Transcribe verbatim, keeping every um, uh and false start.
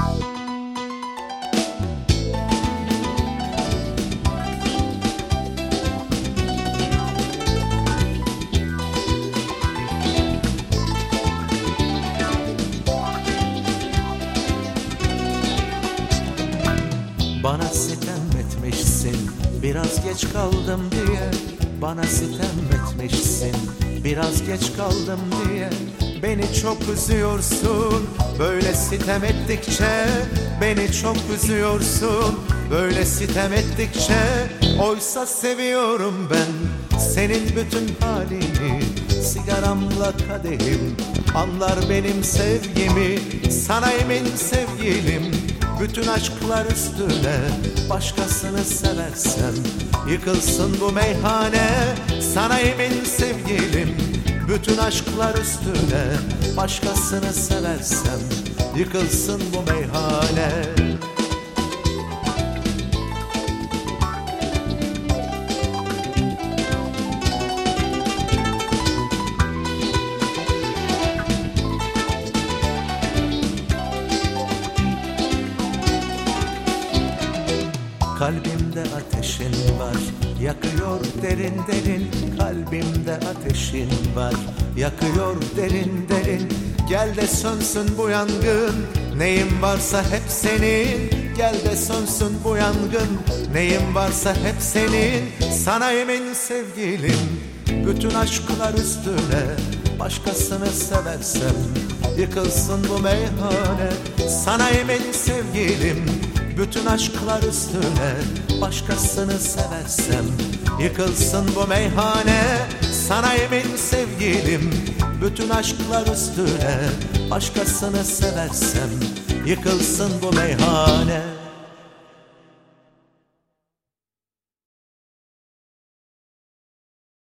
Bana sitem etmişsin, biraz geç kaldım diye. Bana sitem etmişsin, biraz geç kaldım diye. Beni çok üzüyorsun, böyle sitem ettikçe. Beni çok üzüyorsun, böyle sitem ettikçe. Oysa seviyorum ben senin bütün halini. Sigaramla kadehim anlar benim sevgimi. Sana emin sevgilim, bütün aşklar üstüne. Başkasını seversem yıkılsın bu meyhane. Sana emin sevgilim, bütün aşklar üstüne. Başkasını seversem yıkılsın bu meyhane. Kalbimde ateşin var, yakıyor derin derin. Kalbimde ateşin var, yakıyor derin derin. Gel de sönsün bu yangın, neyim varsa hep senin. Gel de sönsün bu yangın, neyim varsa hep senin. Sana emin sevgilim, bütün aşklar üstüne. Başkasını seversem yıkılsın bu meyhane. Sana emin sevgilim, bütün aşklar üstüne. Başkasını seversem yıkılsın bu meyhane. Sana emin sevgilim, bütün aşklar üstüne. Başkasını seversem yıkılsın bu meyhane.